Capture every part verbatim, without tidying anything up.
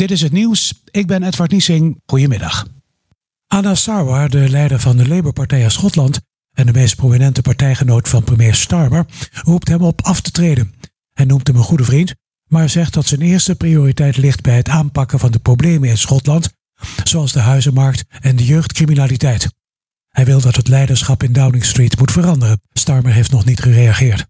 Dit is het nieuws. Ik ben Edward Niesing. Goedemiddag. Anna Sarwar, de leider van de Labour-partij in Schotland en de meest prominente partijgenoot van premier Starmer, roept hem op af te treden. Hij noemt hem een goede vriend, maar zegt dat zijn eerste prioriteit ligt bij het aanpakken van de problemen in Schotland, zoals de huizenmarkt en de jeugdcriminaliteit. Hij wil dat het leiderschap in Downing Street moet veranderen. Starmer heeft nog niet gereageerd.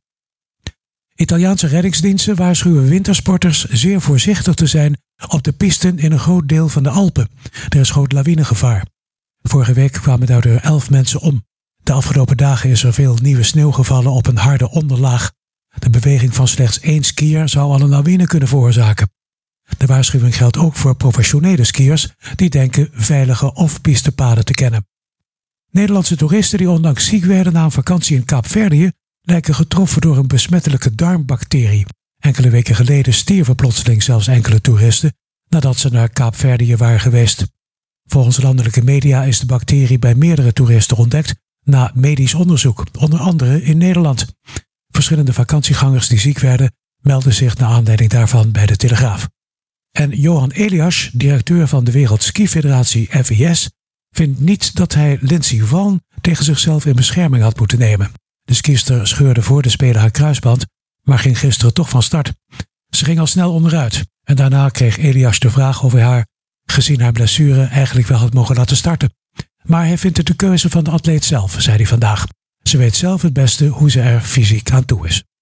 Italiaanse reddingsdiensten waarschuwen wintersporters zeer voorzichtig te zijn op de pisten in een groot deel van de Alpen. Er is groot lawinegevaar. Vorige week kwamen daardoor elf mensen om. De afgelopen dagen is er veel nieuwe sneeuw gevallen op een harde onderlaag. De beweging van slechts één skier zou al een lawine kunnen veroorzaken. De waarschuwing geldt ook voor professionele skiers die denken veilige off-pistepaden te kennen. Nederlandse toeristen die ondanks ziek werden na een vakantie in Kaapverdië lijken getroffen door een besmettelijke darmbacterie. Enkele weken geleden stierven plotseling zelfs enkele toeristen nadat ze naar Kaapverdië waren geweest. Volgens landelijke media is de bacterie bij meerdere toeristen ontdekt na medisch onderzoek, onder andere in Nederland. Verschillende vakantiegangers die ziek werden melden zich naar aanleiding daarvan bij de Telegraaf. En Johan Elias, directeur van de Wereldskifederatie F I S, vindt niet dat hij Lindsey Vonn tegen zichzelf in bescherming had moeten nemen. De skister scheurde voor de Spelen haar kruisband, maar ging gisteren toch van start. Ze ging al snel onderuit en daarna kreeg Elias de vraag of hij haar, gezien haar blessure, eigenlijk wel had mogen laten starten. Maar hij vindt het de keuze van de atleet zelf, zei hij vandaag. Ze weet zelf het beste hoe ze er fysiek aan toe is.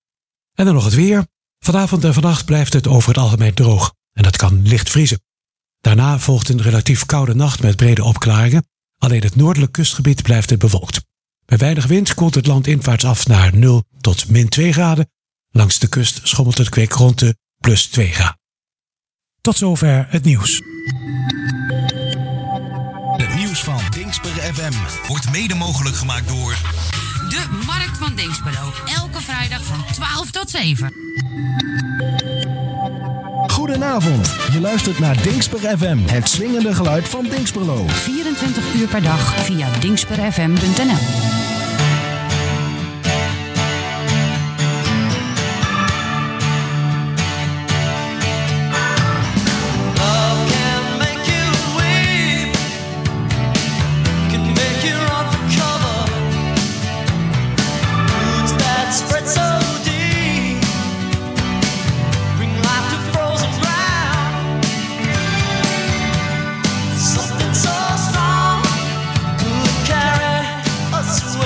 En dan nog het weer. Vanavond en vannacht blijft het over het algemeen droog en dat kan licht vriezen. Daarna volgt een relatief koude nacht met brede opklaringen. Alleen het noordelijk kustgebied blijft het bewolkt. Bij weinig wind koelt het land inwaarts af naar nul tot min twee graden. Langs de kust schommelt het kwik rond de plus twee graden. Tot zover het nieuws. Het nieuws van Dingsper F M wordt mede mogelijk gemaakt door de Markt van Dinxperlo. Elke vrijdag van twaalf tot zeven. Goedenavond, je luistert naar Dingsper F M, het swingende geluid van Dinxperlo. vierentwintig uur per dag via dingsper f m punt n l. Carry us away.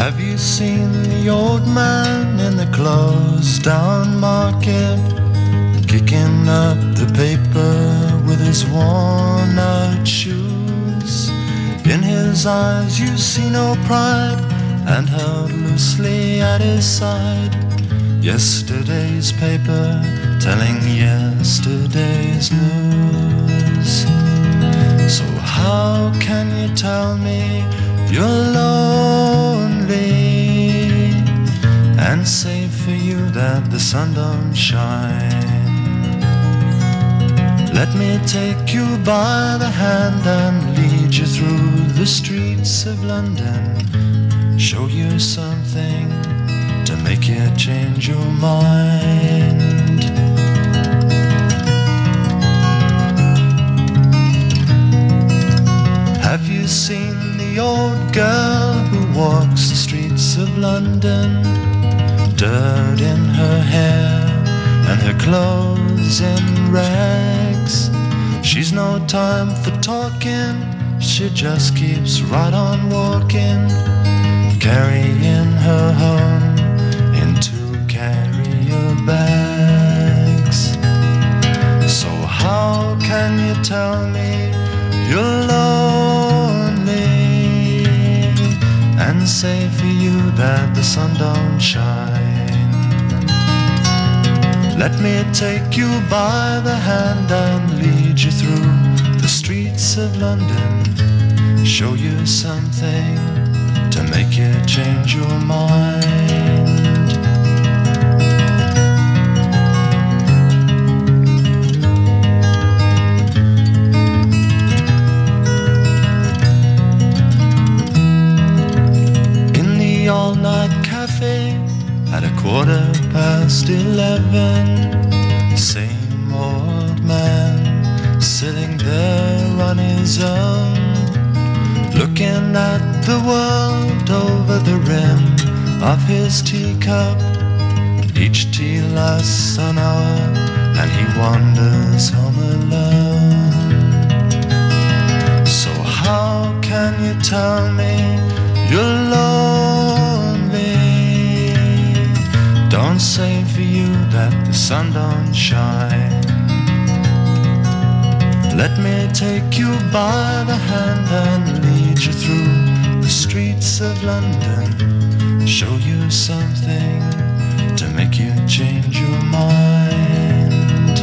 Have you seen the old man in the closed down market, kicking up the paper with his worn out shoes? In his eyes you see no pride, and held loosely at his side yesterday's paper telling yesterday's news. So how can you tell me you're lonely and say for you that the sun don't shine? Let me take you by the hand and lead you through the streets of London, show you something to make you change your mind. Have you seen the old girl who walks the streets of London? Dirt in her hair and her clothes in rags. She's no time for talking, she just keeps right on walking, carrying her home in two carrier bags. So how can you tell me you're lonely and say for you that the sun don't shine? Let me take you by the hand and lead you through the streets of London, show you something to make you change your mind. In the all-night cafe at a quarter past eleven, same old man sitting there on his own, looking at the world over the rim of his teacup. Each tea lasts an hour and he wanders home alone. So how can you tell me you're lonely? Don't say for you that the sun don't shine. Let me take you by the hand and lead you through the streets of London, show you something to make you change your mind.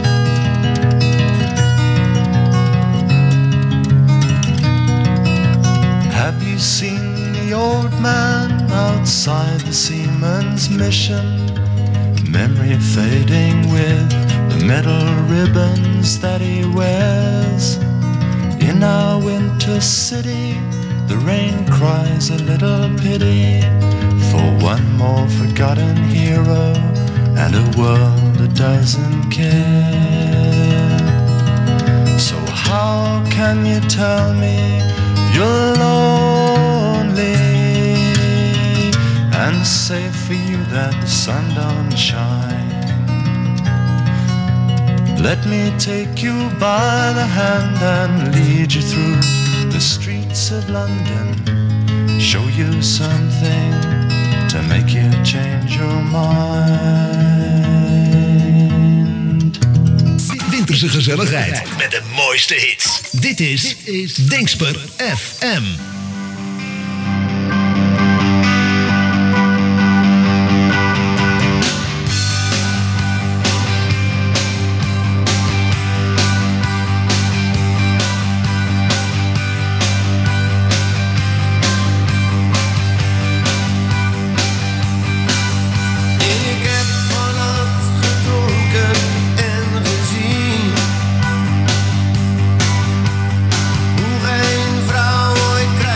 Have you seen the old man outside the Seaman's Mission? Memory fading with the metal ribbons that he wears. In our winter city, the rain cries a little pity for one more forgotten hero and a world that doesn't care. So how can you tell me you're lonely and say for you that the sun don't shine? Let me take you by the hand and lead you through the streets of London, show you something to make you change your mind. Winterse gezelligheid met de mooiste hits. Dit is, Dit is Dingsper F M. Hoe een vrouw ooit krijgt.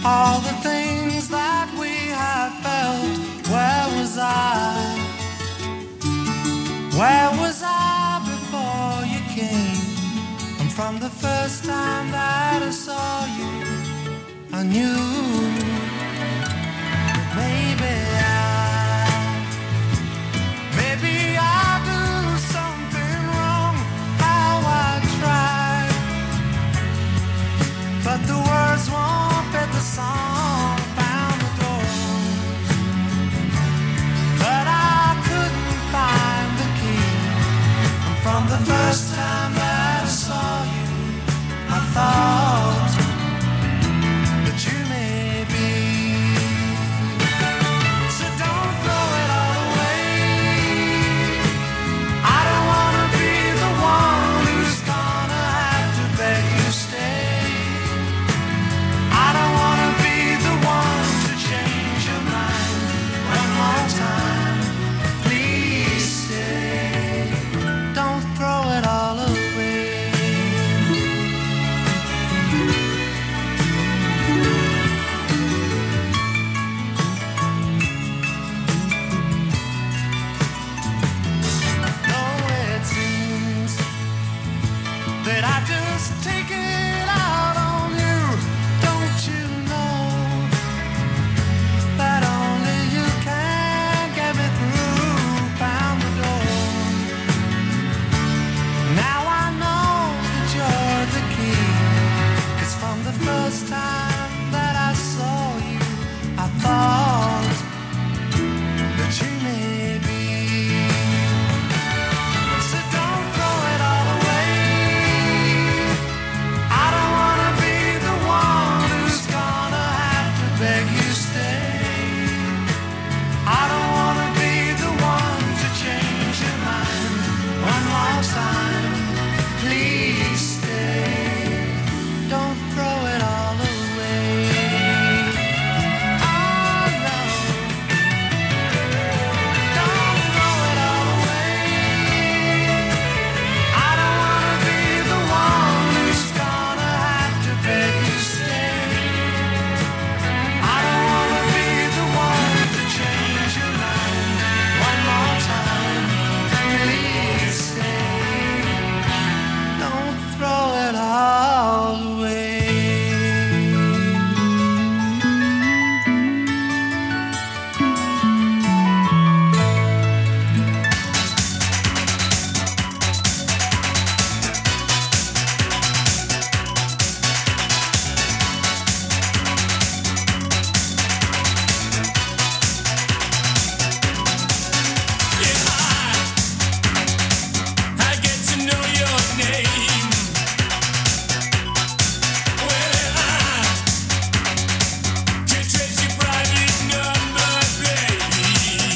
all the things that we have felt. Where was I? Where was I before you came? And from the first time that I saw you, I knew that maybe I, maybe I do something wrong. How I tried, but the words won't fit the song. Found the door, but I couldn't find the key. And from the first time that I saw you, I thought that you may be. So don't throw it all away. I don't wanna be the one who's gonna have to beg you stay. I don't wanna be the one to change your mind one more time. Please stay. Don't throw it all away. No, it seems that I just take it out on you. Don't you know that only you can get me through? Found the door. Now I know that you're the key. 'Cause from the first time that I saw you, I thought that you may be. So don't throw it all away. I don't wanna be the one who's gonna have to beg you stay. I don't wanna be the one to change your mind one more time. Please stay. Don't throw it all away. Oh no. Don't throw it all away. I don't wanna be the one who's gonna have to beg you stay. I don't wanna be the one to change your mind one more time. Please stay. Don't throw it all away. I get to know your name. Well, I can trace your private number, baby.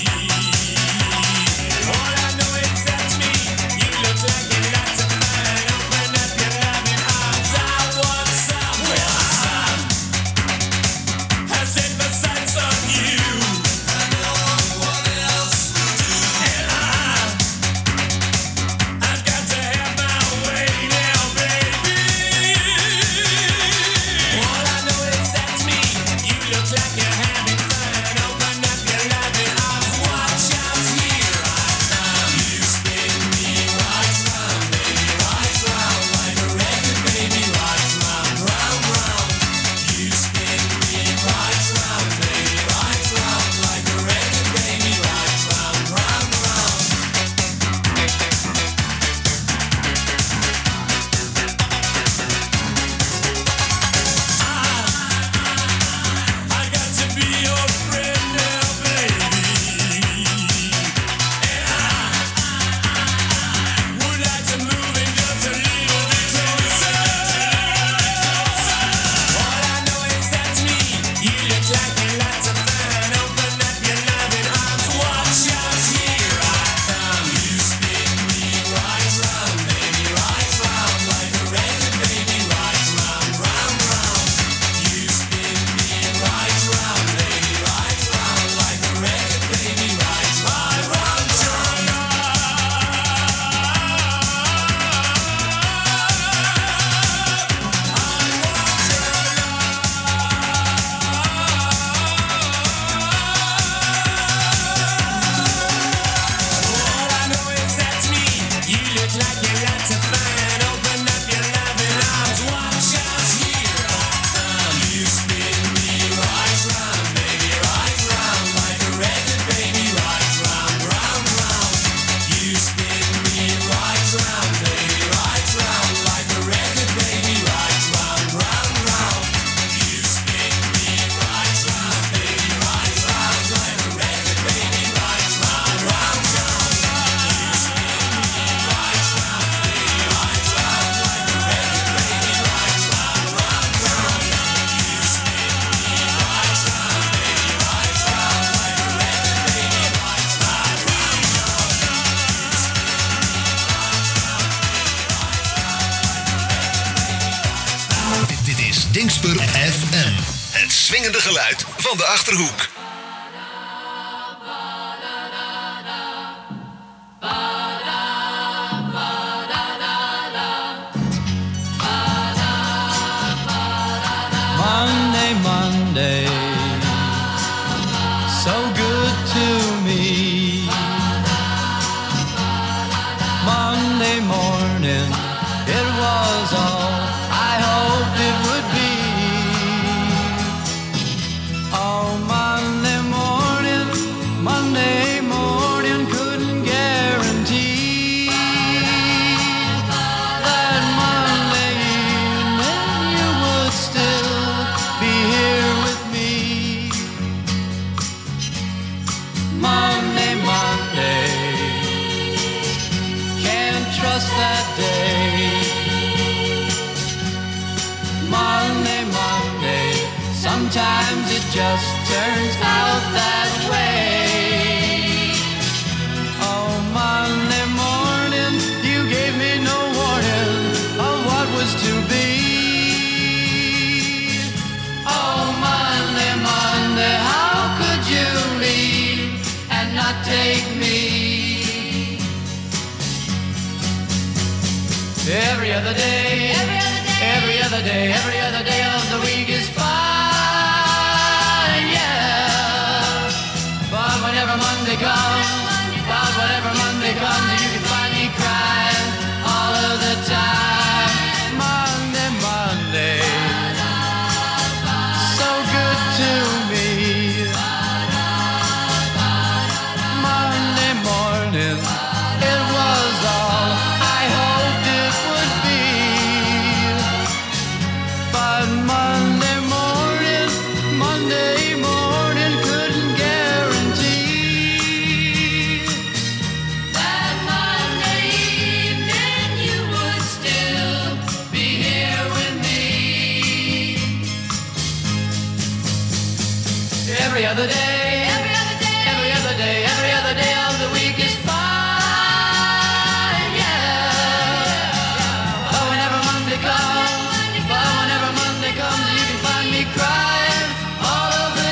All I know is that's me. You look like you like to find. Open up your loving arms. I want some. Well, I set my sights on you. I know what else to do. And I I've got to have my way now, baby. All I know is that's me. You look like you're having fun. Open up your loving arms. Watch out here. You spin me right round, baby, right round like a record, baby, right round, round, round. You spin me right round, baby, right round like a record, baby, right round, round, round. I got to be swingende geluid van de Achterhoek. Monday, Monday, so good to me. Monday morning, it was all I hoped it would be. Oh, Monday morning, Monday morning, couldn't guarantee that Monday evening you would still be here with me. Monday, Monday, can't trust that day. Monday, Monday, sometimes it just turns out that way. Oh, Monday morning, you gave me no warning of what was to be. Oh, Monday, Monday, how could you leave and not take me? Every other day, every other day, every other day, every other day of the week is fine, yeah. But whenever Monday comes, but whenever Monday comes, you can find me crying all of the time. Monday, Monday, so good to me. Monday morning, it was all I hoped it would be. But Monday morning, Monday morning, couldn't guarantee that Monday evening you would still be here with me. Every other day, every other day, every other day, every other day of the week is fine, yeah. But whenever Monday comes, but whenever Monday comes, you can find me crying all of the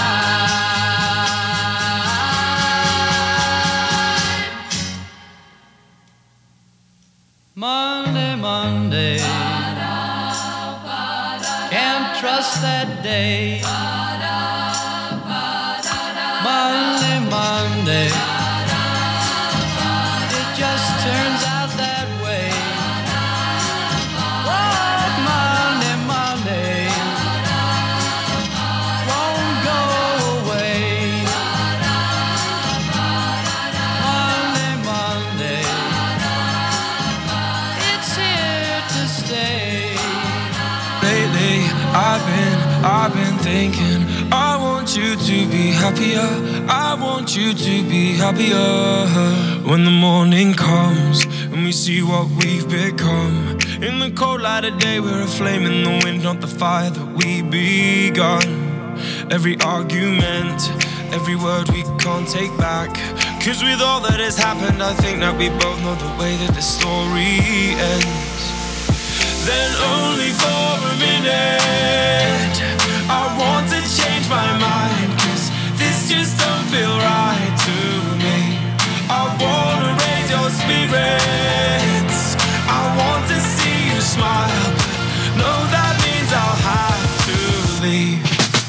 time. Monday, Monday, can't trust that day. Monday, Monday, it just turns out that way. Oh, Monday, Monday, won't go away. Monday, Monday, it's here to stay. Lately, I've been, I've been thinking, I want you to be happier, I want you to be happier. When the morning comes, and we see what we've become. In the cold light of day, we're a flame in the wind, not the fire that we begun. Every argument, every word we can't take back. Cause with all that has happened, I think that we both know the way that the story ends. Then only for a minute, I want to change my mind, cause this just don't feel right to me. I wanna raise your spirits, I want to see you smile, but no, that means I'll have to leave.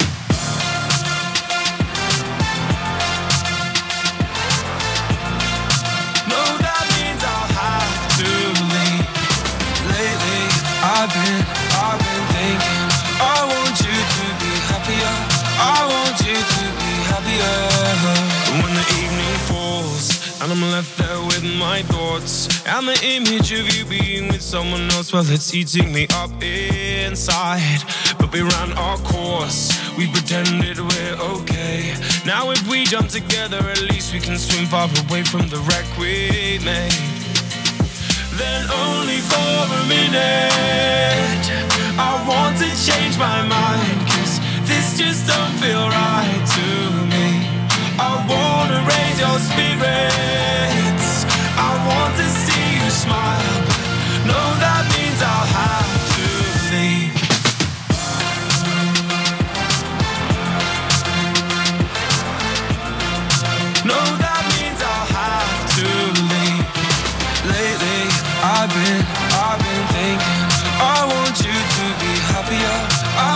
No, that means I'll have to leave. Lately, I've been, I've been thinking, I want you to be happier, I want you to be happier. When the evening falls and I'm left there with my thoughts and the image of you being with someone else, well, it's eating me up inside. But we ran our course, we pretended we're okay. Now if we jump together, at least we can swim far away from the wreck we made. Then only for a minute, I want to change my mind, cause this just don't feel right to me. I wanna raise your spirits, I want to see you smile, but no, that means I'll have to leave.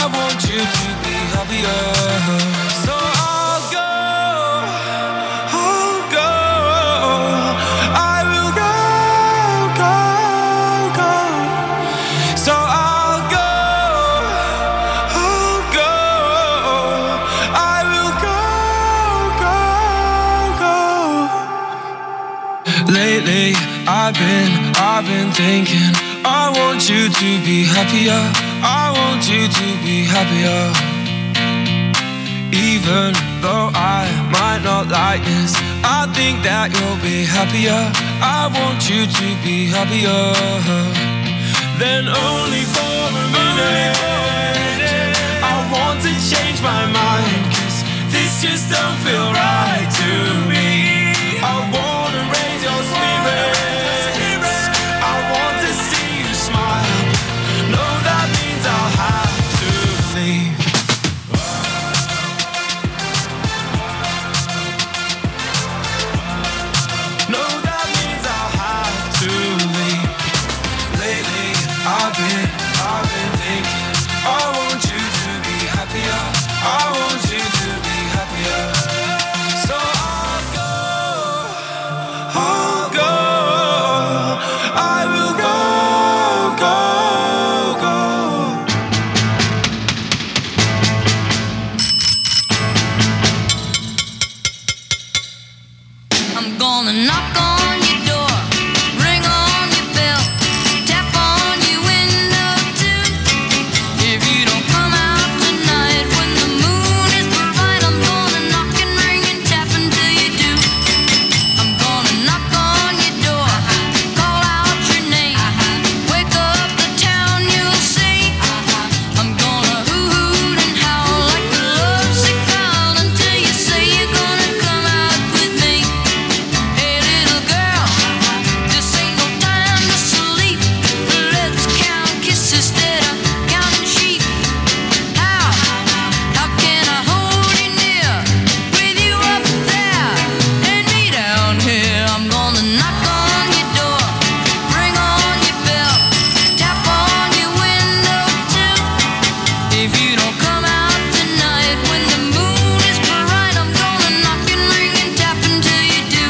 I want you to be happier. So I'll go, I'll go, I will go, go, go. So I'll go, I'll go, I will go, go, go. Lately I've been, I've been thinking, I want you to be happier, I want you to be happier. Even though I might not like this, I think that you'll be happier, I want you to be happier. Then only for a minute, I want to change my mind, 'cause this just don't feel right to me. I wanna raise your spirits, I want to see you smile. No, that means I'll have to leave. No, that means I'll have to leave. Lately, I've been, I've been thinking, I want you to be happier, I want you to be happier. So I'll go, I'll go, I will go, go, go. I'm gonna knock on your door, ring on your bell, tap on your window too. If you don't come out tonight when the moon is bright, I'm gonna knock and ring and tap until you do. I'm gonna knock on your door, call out your name, wake up the town, you'll see. I'm gonna hoot and howl like a lovesick child until you say you're gonna come out with me. Hey little girl, this ain't no time to sleep. Let's count kisses instead of counting sheep. How, how can I hold you near, with you up there and me down here? I'm gonna knock on your door, ring on your bell, tap on your window too. If you don't come out tonight when the moon is bright, I'm gonna knock and ring and tap until you do.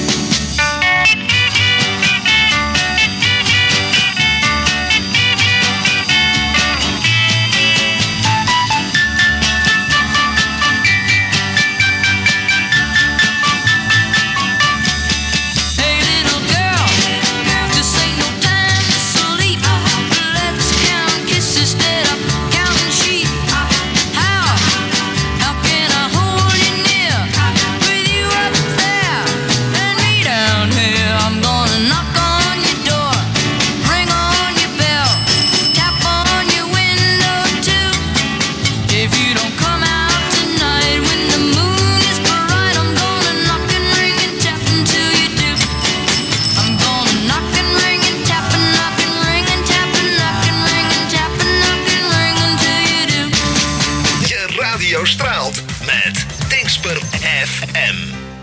Hey little girl, this ain't no time to sleep. Let's count kisses instead of counting sheep. How, how can I hold you near, with you up there and me down here? I'm gonna knock on your door, ring on your bell, tap on your window too. If you don't come out tonight when the moon is bright, I'm gonna knock and ring and tap until you do. I'm gonna knock and ring and tap and knock and ring and tap and knock and ring and tap and knock and ring until you do. Je radio straalt met Dingsper F M.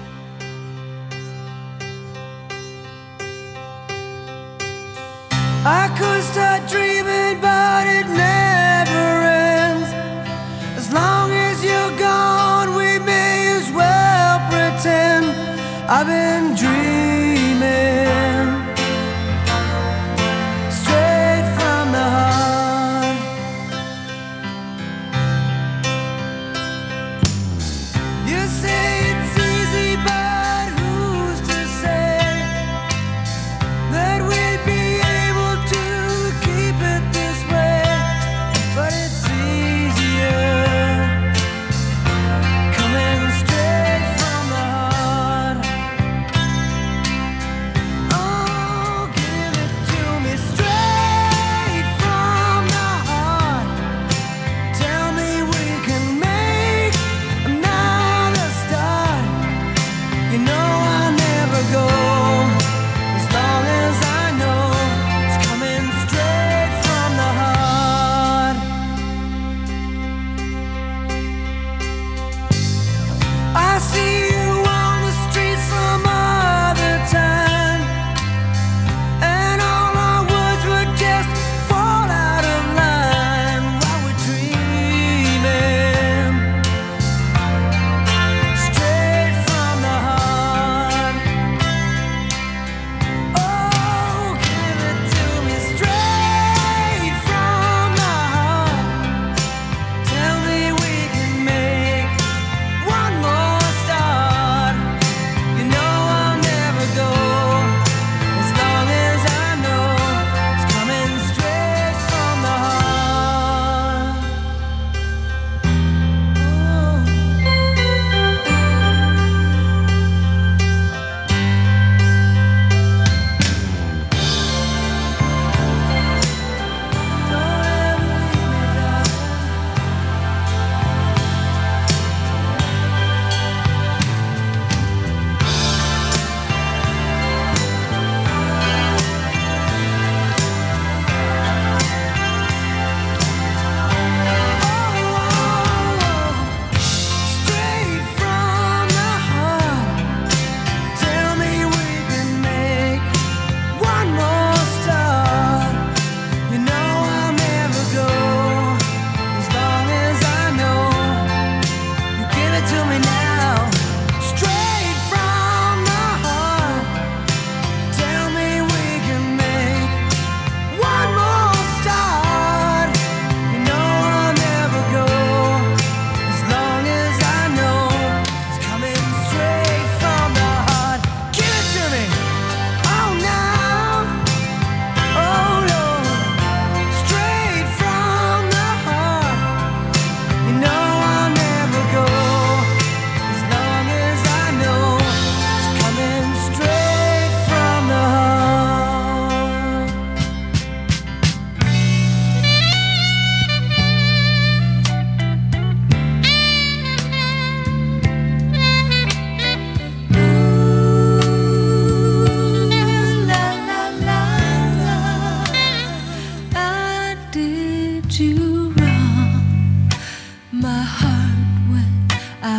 I could start dreaming, but it never ends. As long as you're gone, we may as well pretend I've been dreaming straight from the heart. You say it's easy, but who's to say that we'd be able to keep it this way? But it's easier coming straight from the heart.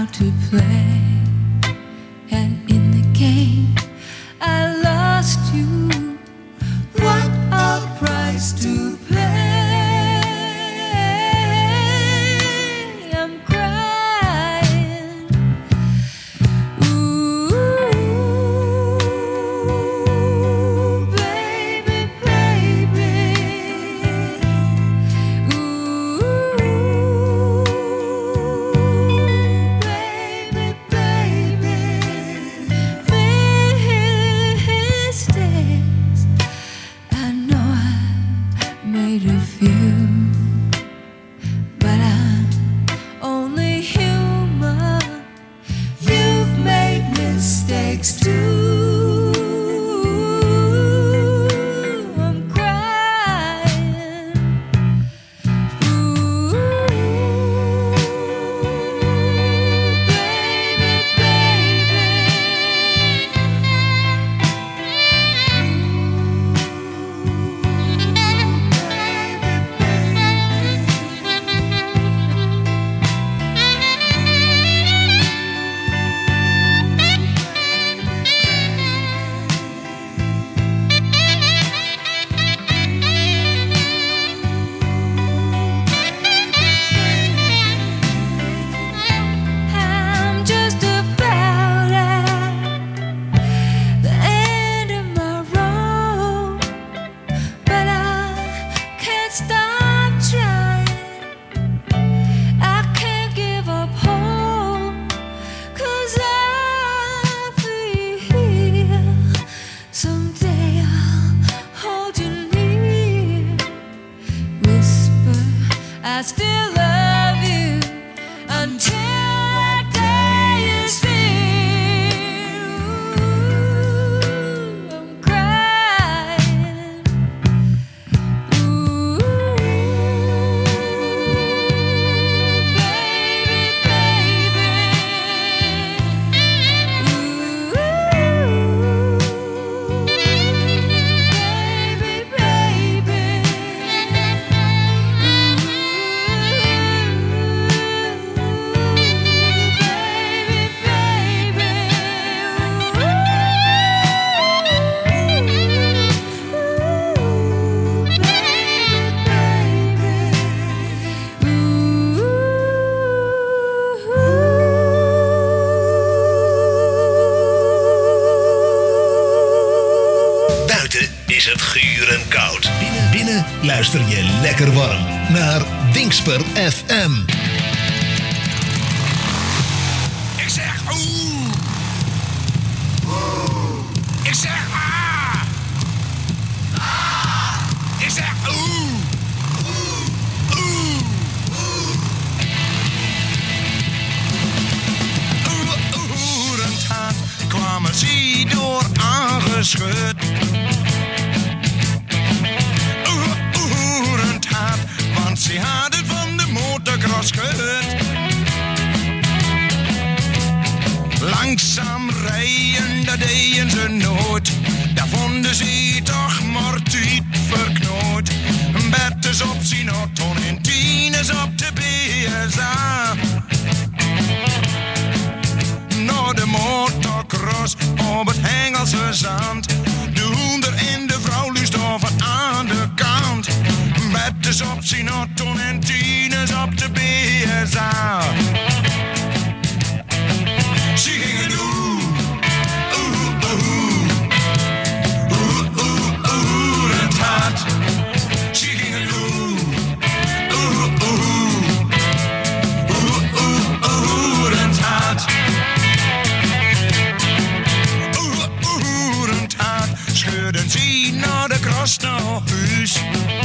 how to play. And in the game, I lost you. What a price to pay. I'm crying. Ooh, baby, baby. Ooh, baby, baby. Mistakes. I know I made a few, but I'm only human. You've made mistakes too. I'm crying. Ooh, baby, I'm just about at the end of my road, but I can't stop trying. I can't give up hope, 'cause I feel someday I'll hold you near. Whisper, I still love you until that day is here. Ooh, I'm crying. Ooh, baby, baby. Ooh, baby, baby. Buiten is het gurend koud. Binnen, binnen luister je lekker warm naar Dingsper F M. Ik zeg oeh. Ik zeg ah. Ik zeg oeh. Oeh. Oerend kwamen ze door aangeschud. Oerend hard, want ze hadden van de motocross gehoord. Langzaam rijden, dat deden ze nooit. Daar vonden ze toch maar tijd verknoot. Betters op zijn auto en tieners op de B S A. Naar de motocross op het Hengelse zand. De hoender en de vrouw luistoven aan de kant. Betters op zijn auto en tieners op de B S A. Ze gingen doen. Oeh, oeh. Oeh, oeh, oeh, het hart. Ze gingen doen. Oeh, oeh. Oeh, oeh, oeh, het hart. Oeh, oeh, het hart. Scheurden ze naar de kras naar huis.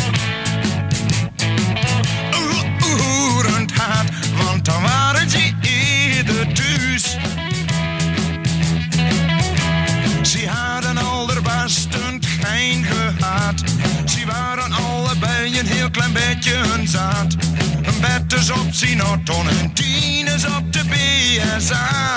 Oeh, oeh, het hart. Want dan waren ze eerder thuis. Ze hadden allerbestend geen gehad. Ze waren allebei een heel klein beetje hun zaad. Een betters op zijn auto en tieners op de B S A.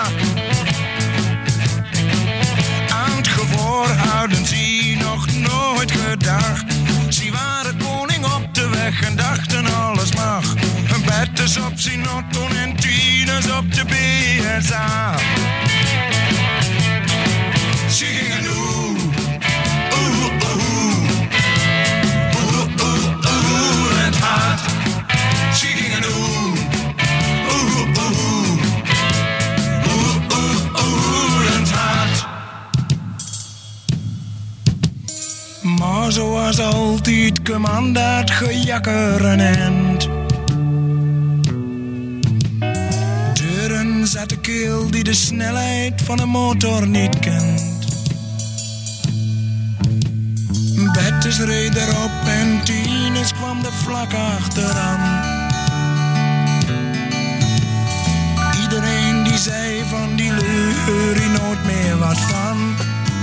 Aan het gevoel hadden ze nog nooit gedacht. Ze waren koning op de weg en dachten alles mag. Een betters op zijn auto en tieners op de B S A. She ging een oeh, oeh, oeh, oeh, oeh, oeh, het hart. She ging een oeh, oeh, oeh, oeh, oeh, oeh, het hart. Maar zoals altijd kwam dat gejakker een eind. Deuren zat de keel die de snelheid van een motor niet kent. Bettes reed erop en Tines kwam er vlak achteraan. Iedereen die zei van die leur hier nooit meer wat van.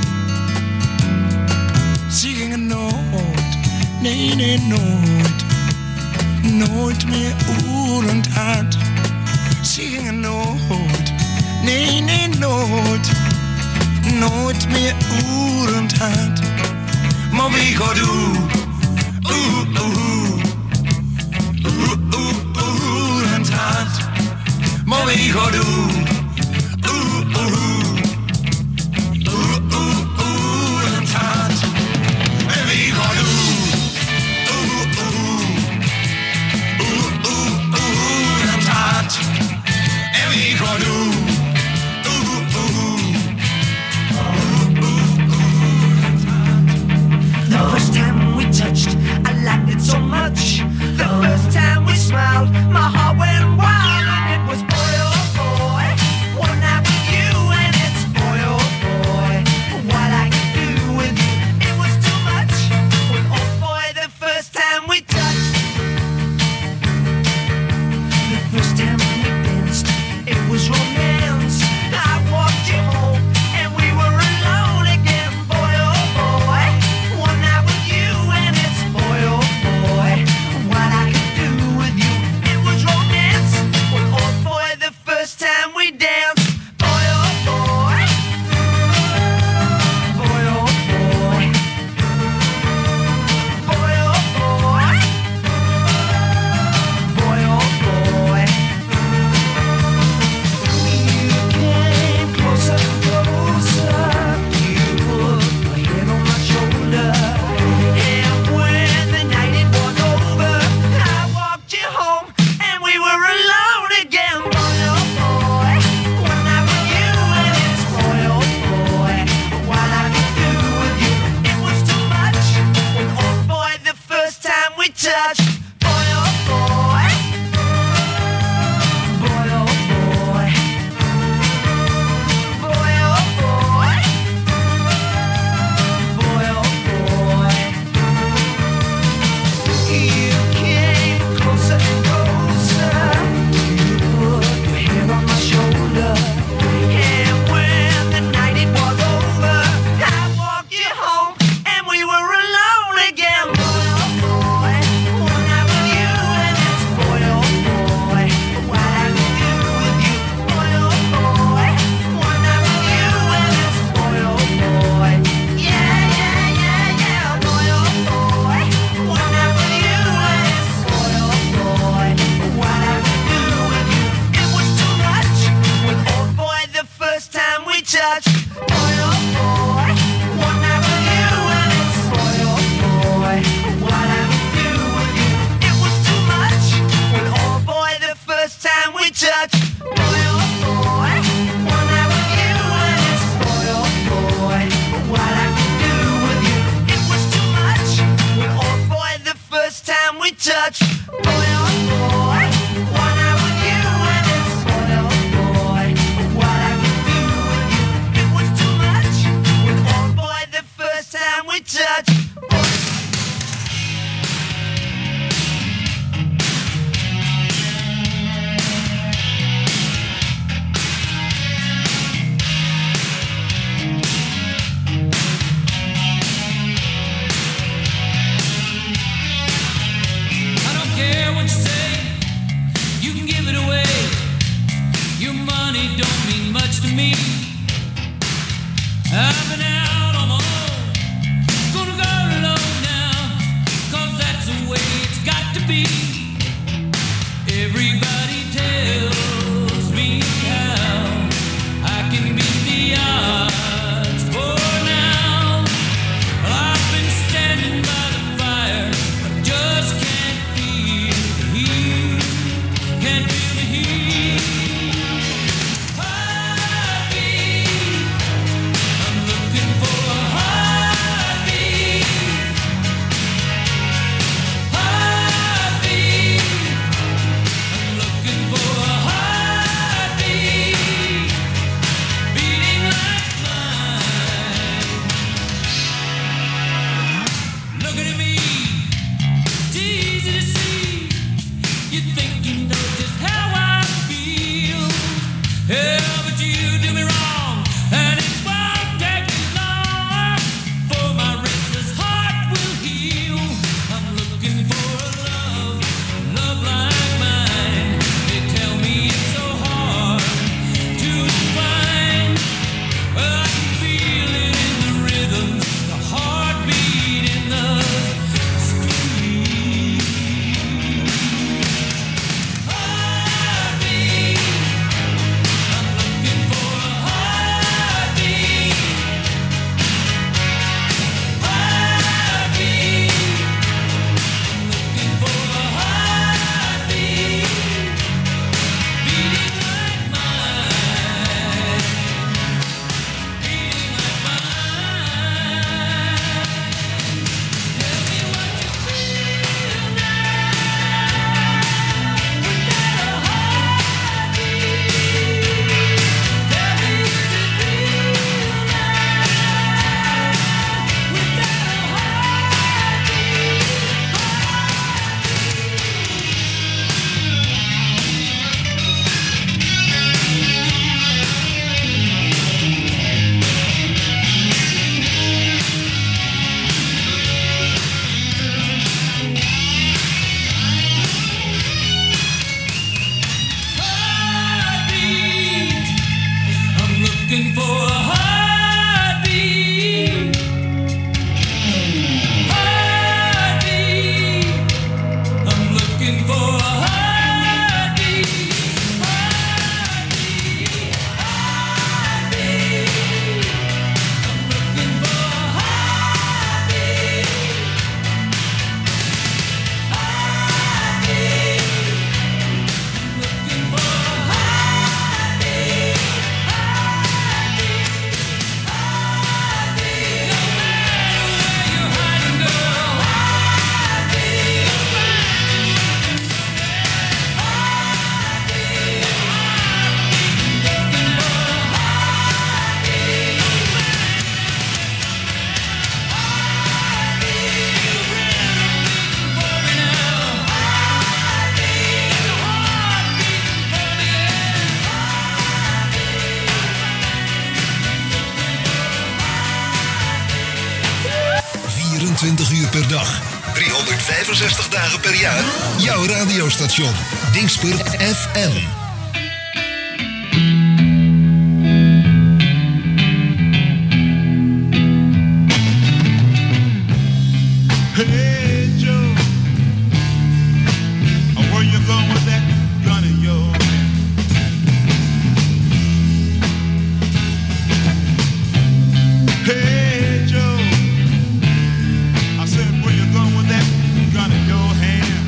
Ze gingen nooit, nee nee nooit, nooit meer oerend hard. Ze gingen nooit, nee nee nooit, nooit meer oerend hard. Maar wie gaat oeh, oeh, oeh, oeh, oeh, oerend hard. Maar wie gaat oeh, oeh, oeh, oeh, oeh, oerend hard. En wie gaat oeh, oeh, oeh, oeh, oeh, oerend hard. En wie gaat oeh, oeh, oeh, oeh, oeh, oerend hard. The first time we touched, I liked it so much. The first time we smiled, my heart went wild, and it was boy oh boy, one night with you, and it's boy oh boy, what I could do with you. It was too much. When oh boy, the first time we touched, the first time we danced, it was romance. I walked you home, and we were alone again. Boy oh boy, one night with you, and it's boy oh boy, what I could do with you. It was romance. When oh boy, the first time we danced. Boy oh boy, boy oh boy, boy oh boy, boy oh boy. You came closer, closer. You put your head on my shoulder, and when the night it was over, I walked you home, and we were alone again. Boy oh boy, one night with you, and it's boy oh boy, what I could do with you. It was too much. When oh boy, the first time we touched. Boy oh boy, boy oh boy, boy oh boy, boy oh boy. You came closer and closer. You put your head on my shoulder, and when the night it was over, I walked you home, and we were alone again. Boy oh boy, one night with you, and it's boy oh boy, what I could do with you. Boy oh boy, one night with you, and it's boy oh boy, yeah yeah yeah yeah. Boy oh boy, one night with you, and it's boy oh boy, what I could do with you. It was too much. When oh boy, the first time we touched. Boy oh boy, one night with you, and it's boy oh boy, what I could do with you. It was too much. When oh boy, the first time we touched. Boy oh boy, one night with you, and it's boy oh boy, what I could do with you. It was too much. When oh boy, the first time we touched. Boy oh boy, one night with you, and it's boy oh boy, what I could do with you. It was too much. When oh boy, the first time we touched. I don't care what you say, you can give it away. Your money don't mean much to me. I've been out on my own, gonna go alone now, 'cause that's the way it's got to be. Everybody tells me vierentwintig uur per dag, driehonderdvijfenzestig dagen per jaar. Jouw radiostation, Dingspur F M. Hey Joe, where you going with that gun in your hand? Hey Joe, I said where you going with that gun in your hand?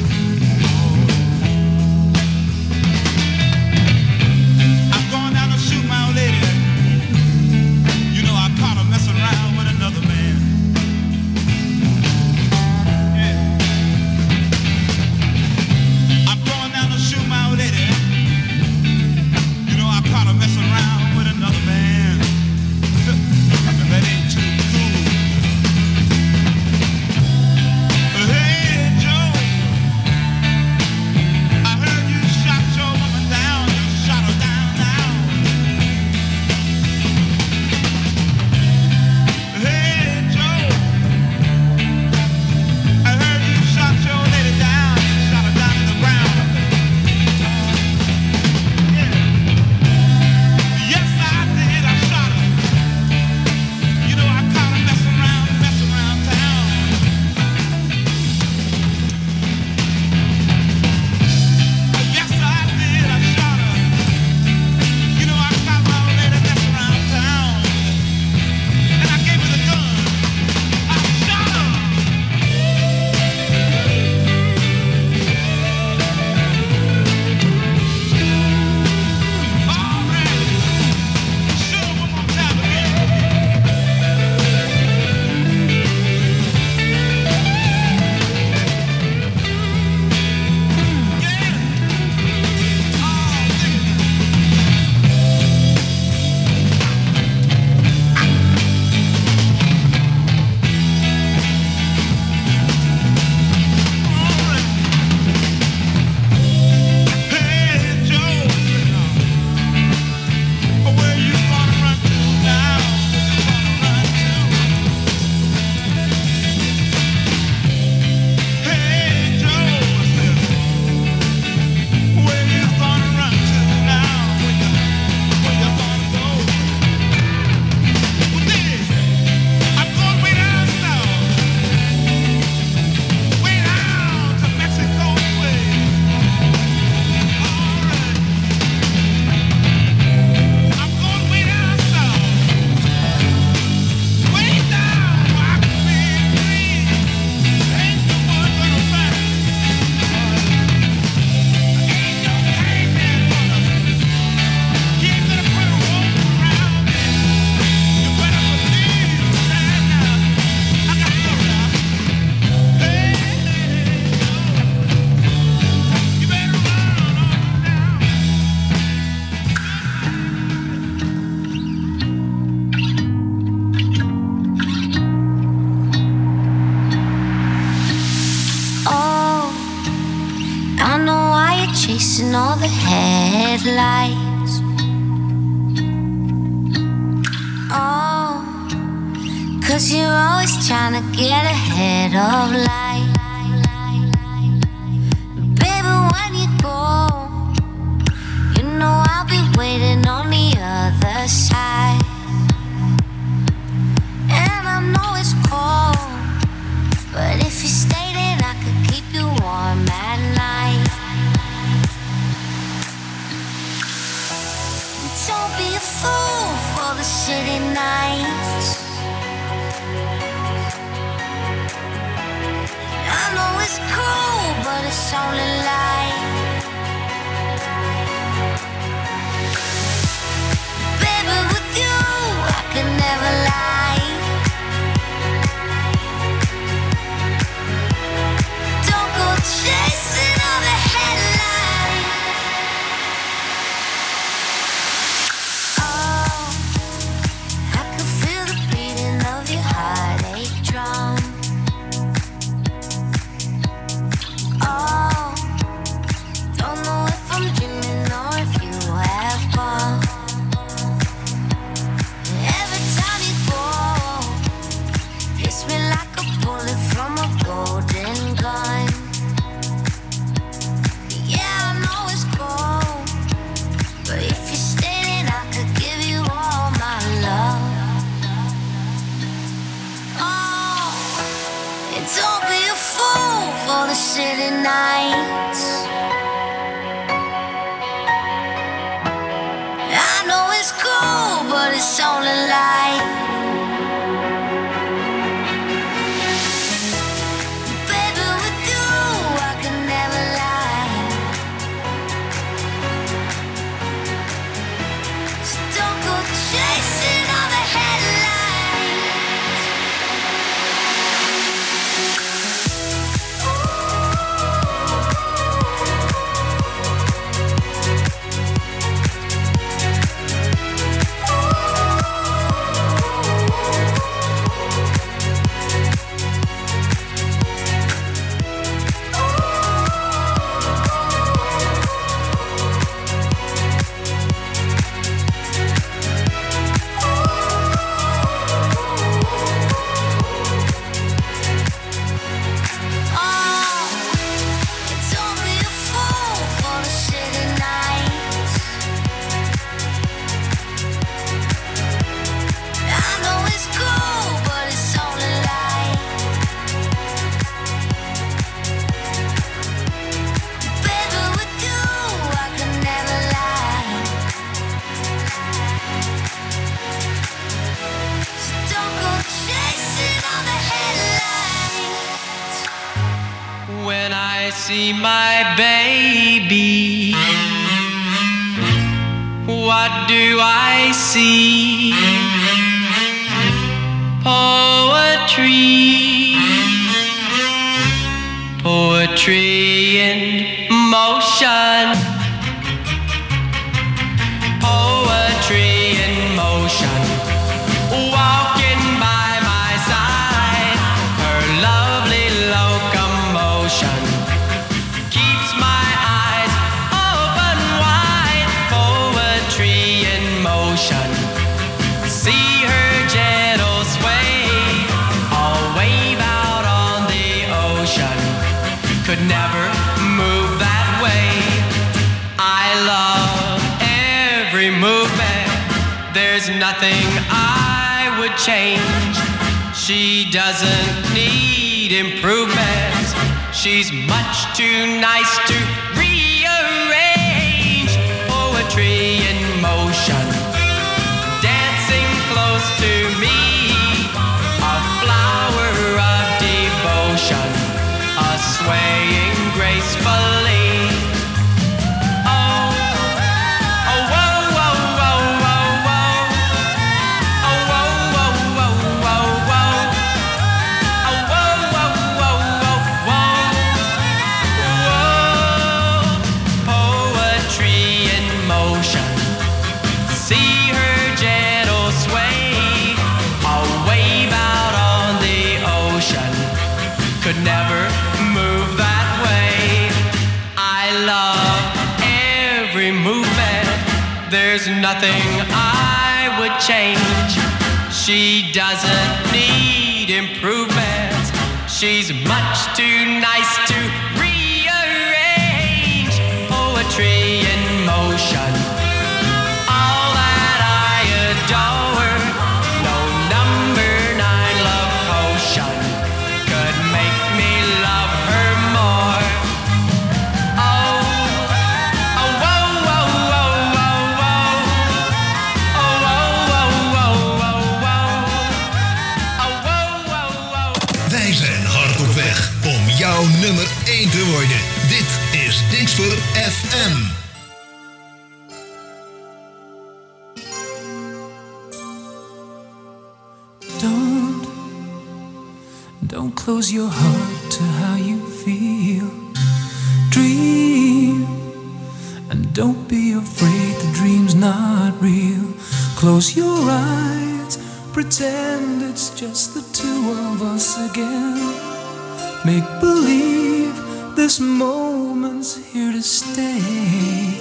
I'm going down to shoot my old lady. You know I caught her messing around with another man. Messing around with another man, and that ain't too cool. Hey Joe, I heard you shot your woman down. You shot her down now. Hey Joe, I heard you shot your lady down. You shot her down to the ground. Chasing all the headlights. Oh, 'cause you're always trying to get ahead of life. Baby, when you go, you know I'll be waiting on the other side. And I know it's cold, but if you stay then I could keep you warm at night. Don't be a fool for the city nights. I know it's cool, but it's only light. Baby, with you, I could never lie. Don't go chasing all the headlights. But if you stayed, then I could give you all my love. Oh, and don't be a fool for the city nights. I know it's cool, but it's only light. Baby, with you, I can never lie. So don't go chasing all the headlines. When I see my baby, what do I see? Poetry, poetry in motion, poetry in motion, walking by my side, her lovely locomotion keeps my eyes open wide. Poetry in motion, see her gentle sway, all wave out on the ocean, could never move that way. I love every movement, there's nothing I would change. She doesn't need improvement, she's much too nice to rearrange. Poetry in motion, dancing close to me, a flower of devotion, a swaying gracefully. Oh, oh, whoa, whoa, whoa, whoa, whoa. Oh, whoa, whoa, whoa, whoa, whoa. Oh, whoa, whoa, whoa, whoa, whoa. Whoa. Poetry in motion, see her gentle sway, a wave out on the ocean, could never move that way. I love every movement, there's nothing I would change. She doesn't need improvement, she's much too nice to rearrange. Poetry in motion, all that I adore, no number nine love potion could make me love her more. Oh, oh, whoa, whoa, whoa, whoa, whoa. Oh, whoa, whoa, whoa, whoa, whoa. Oh, whoa, whoa, whoa. Wij zijn hard op weg om jouw nummer één te worden. Dit is Dingsper F M. Don't, don't close your heart to how you feel. Dream, and don't be afraid the dream's not real. Close your eyes, pretend it's just the two of us again. Make believe this moment's here to stay.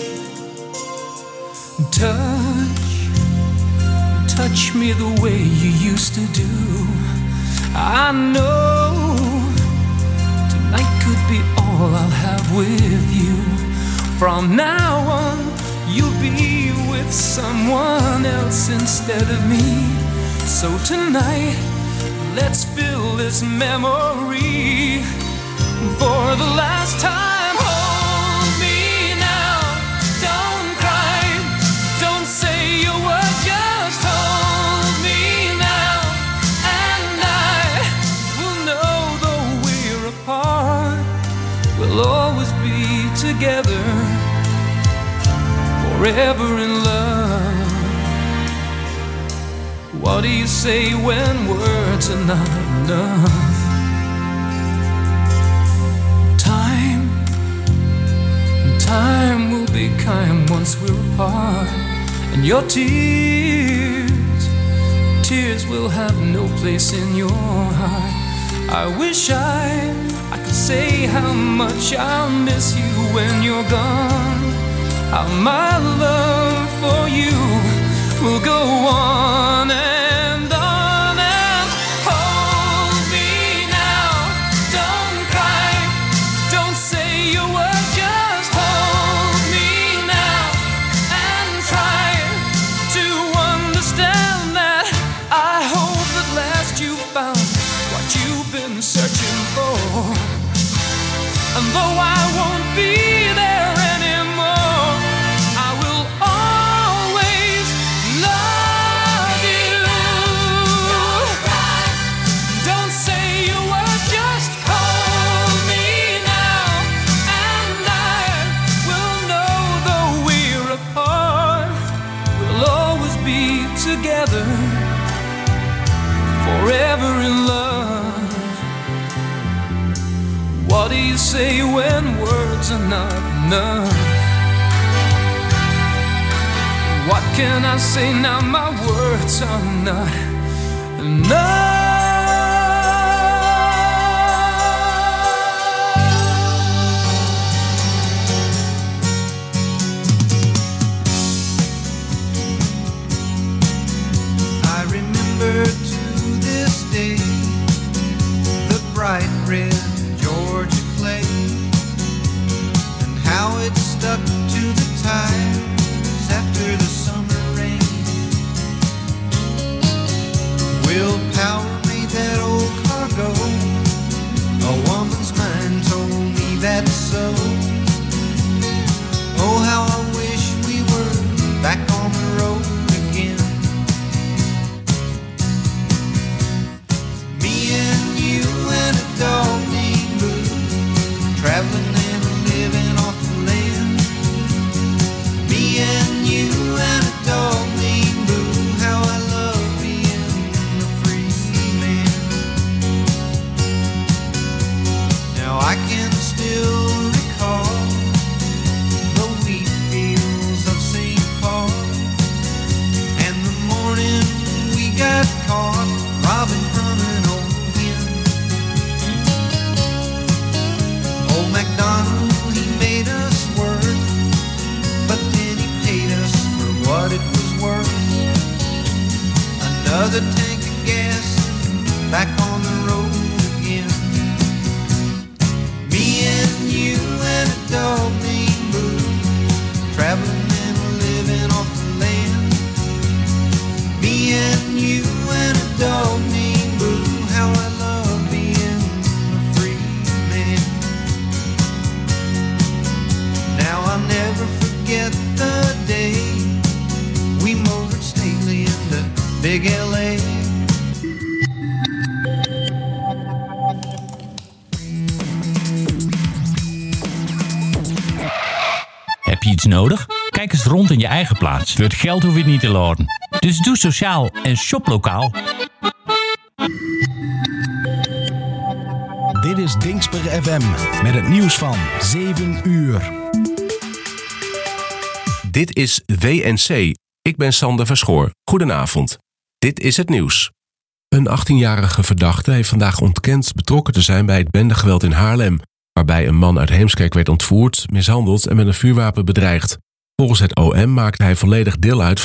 Touch, touch me the way you used to do. I know tonight could be all I'll have with you. From now on, you'll be with someone else instead of me. So tonight, let's fill this memory for the last time. Hold me now, don't cry, don't say your word, just hold me now, and I will know though we're apart, we'll always be together, forever in love. What do you say when words are not enough? Time, time will be kind once we're apart. And your tears, tears will have no place in your heart. I wish I, I could say how much I'll miss you when you're gone. How my love for you will go on and on and hold me now. Don't cry, don't say your word, just hold me now and try to understand that I hope at last you found what you've been searching for. And though I won't be there anymore, I will always love you. Don't cry, don't say a word, just hold me now, and I will know though we're apart, we'll always be together, forever in love. What do you say when words are not enough? What can I say now? My words are not enough. I remember to this day the bright red Georgia clay and how it stuck to the tires after the summer rain. Willpower made that old car go. A woman's mind told me that's so. Oh, how I wish we were back on the road again. Me and you and a dog named Boo, traveling and living off the land. Me and you and a dog named Boo, how I love being a free man. Now I can still recall the wheat fields of Saint Paul and the morning we got caught robbing from an old hen. Old MacDonald, he made us work, but then he paid us for what it was worth. Another tank of gas, back on the road again. Me and you and a dog named Boo, traveling and living off the land. Me and you and a dog named Boo, how I love being a free man. Now I'll never forget the day we motored stately into big L A. Heb je iets nodig? Kijk eens rond in je eigen plaats. Voor het geld hoef je het niet te laden. Dus doe sociaal en shop lokaal. Dit is Dingsper F M met het nieuws van zeven uur. Dit is W N C. Ik ben Sander Verschoor. Goedenavond. Dit is het nieuws. Een achttienjarige verdachte heeft vandaag ontkend betrokken te zijn bij het bendegeweld in Haarlem, waarbij een man uit Heemskerk werd ontvoerd, mishandeld en met een vuurwapen bedreigd. Volgens het O M maakte hij volledig deel uit